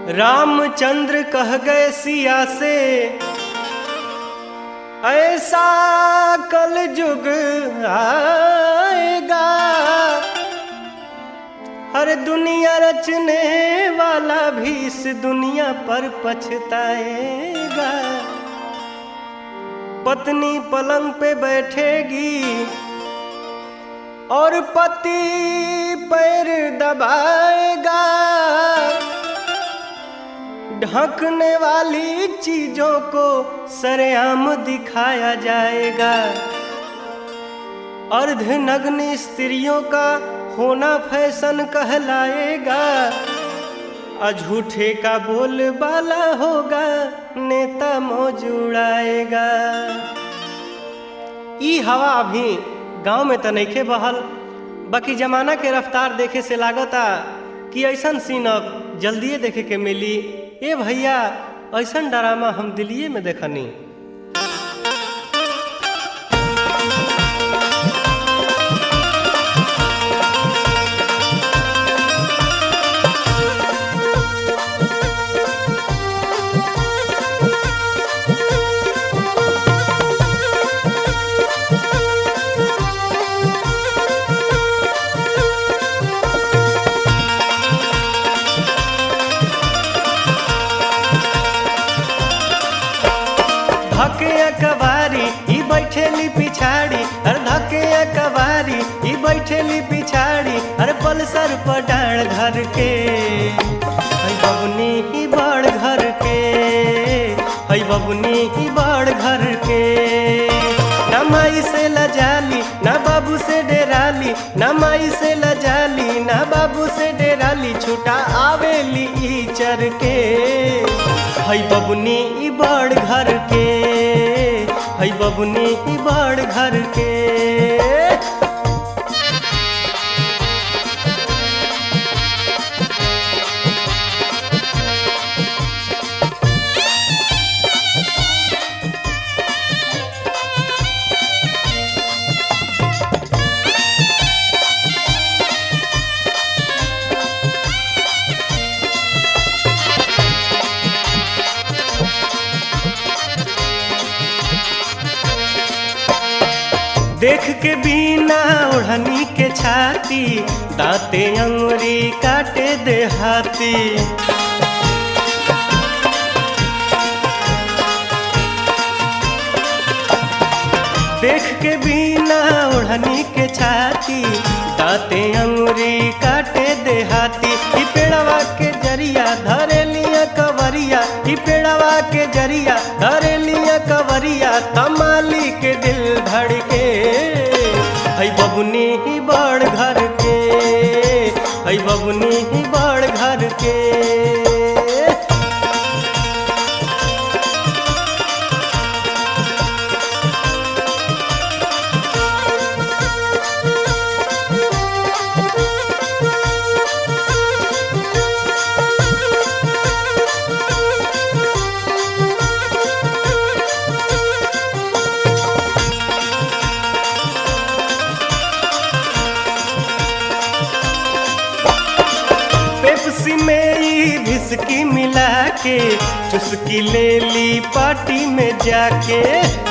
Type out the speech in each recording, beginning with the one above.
रामचंद्र कह गए सिया से ऐसा कल युग आएगा, हर दुनिया रचने वाला भी इस दुनिया पर पछताएगा। पत्नी पलंग पे बैठेगी और पति पैर दबाएगा, ढकने वाली चीजों को सरेआम दिखाया जाएगा। अर्धनग्न स्त्रियों का होना फैशन कहलाएगा, झूठे का बोलबाला होगा, नेता मौज उड़ाएगा। ई हवा अभी गांव में तो नइखे बहल, बाकी जमाना के रफ्तार देखे से लागता कि ऐसन सीन अब जल्दिए देखे के मिली। ए भैया, ऐसन ड्रामा हम दिल्ली में देखनी। धके कवारी ई बैठेली पिछाड़ी, अरे धके कवारी ई बैठेली पिछाड़ी, अरे पल्सर पर डांड धर के हई बबुनी ही बड़ घर के, हई बबुनी ही बड़ घर के। ना माई से लजाली ना बाबू से डेराली, ना माई से लजाली ना बाबू से डेराली, छुटा आवेली ई चर के हई बबुनी ई बड़ घर के, हई बबुनी ई बड़ घर के। देख के बिना ओढ़नी के छाती, दांते अंगुरी काटे देहाती। देख के बिना ओढ़नी के छाती, दांते अंगुरी काटे देहाती। ई पेड़वा के जरिया धरे लिया कवरिया, ई पेड़वा के जरिया धरे लिया कवरिया, तमाली के दिल धड़के हई बबुनी ही बड़ घर के, हई बबुनी ही बड़ घर के। पेप्सी में ई विस्की मिला के चुस्की ले ली पार्टी में जाके।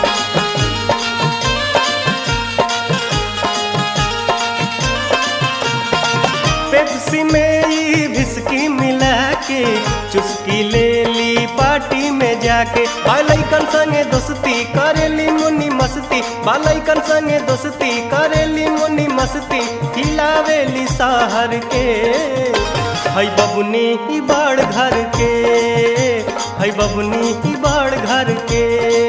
पेप्सी में ई विस्की मिला के चुस्की ले ली पार्टी में जाके। बालैकन संगे दोस्ती करेली मुनी मस्ती, बालैकन संगे दोस्ती करेली मुनी मस्ती, हिलावेली शहर के हई बबुनी ही बड़ घर के, हई बबुनी ही बड़ घर के।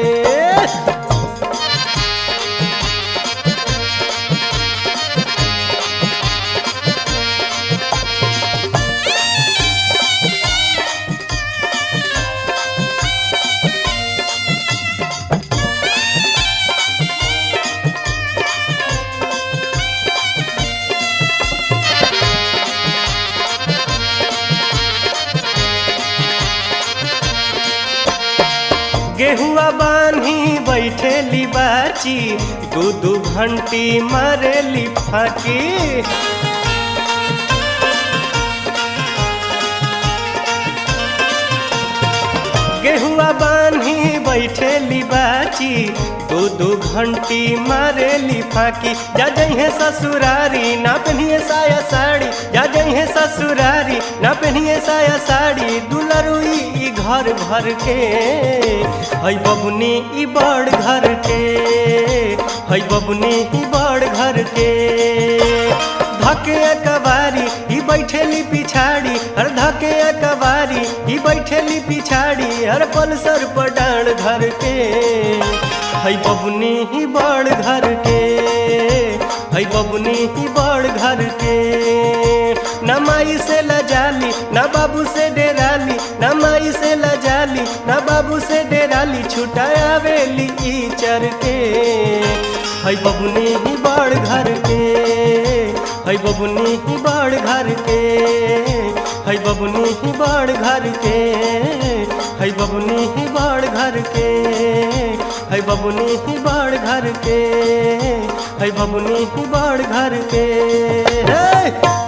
गेहुआ बान्ही बैठेली बाची, दू घंटी मारेली फाकी। गेहुआ बान्ही बैठेली बाची, दो घंटी मारेली फाकी। जा जइहे ससुरारी ना पहनिए साया साड़ी, जा जइहे ससुरारी ना पहनिए साया साड़ी। दुलरुई ई घर भर के है बबुनी ई बड़ घर के, है बबुनी ई बड़ घर के। धके कबारी ई बैठेली पिछाड़ी, हर धके कबारी ई बैठेली पिछाड़ी। हर पल्सर पर डांड धर के है बबुनी ही बड़ घर के, है बबुनी ही बड़ घर के। न माई से लजाली न बाबू से डेराली, न माई से लजाली न बाबू से डेराली। छुटाया वेली ई चर के है बबुनी ही बड़ घर के, है बबुनी ही बड़ घर के, है बबुनी ही बड़ घर के, है बबुनी ही बड़ घर के, है बबुनी ही बड़ घर के, है बबुनी ही बड़ घर के।